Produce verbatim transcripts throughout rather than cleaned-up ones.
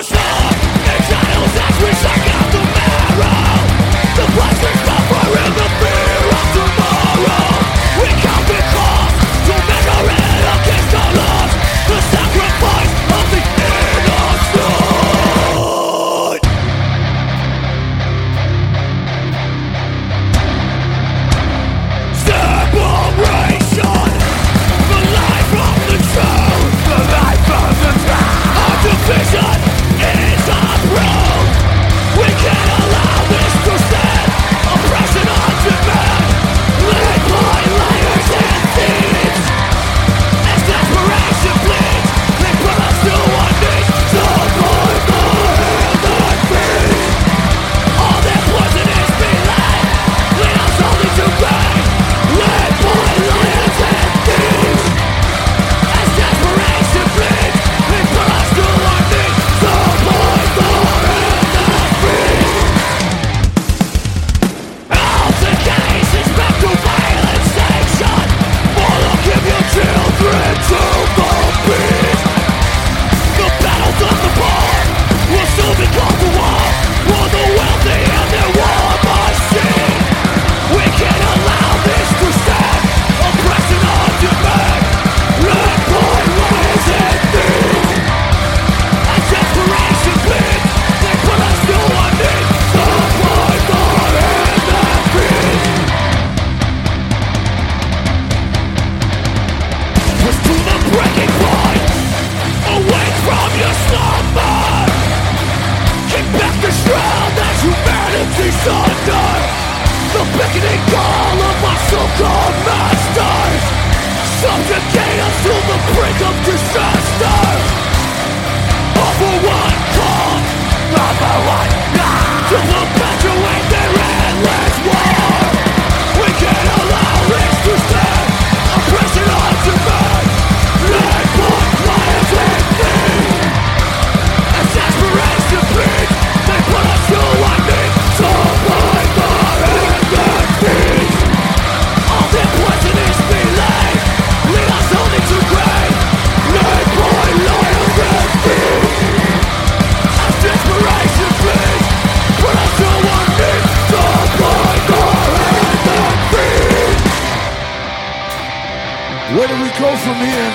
Where do we go from here?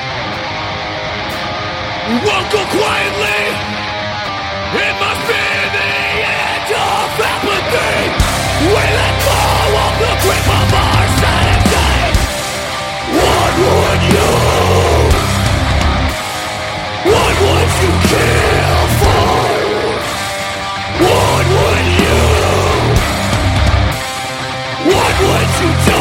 We won't go quietly. It must be the end of apathy. We let go of the grip of our sanity. What would you? What would you kill for? What would you? What would you do?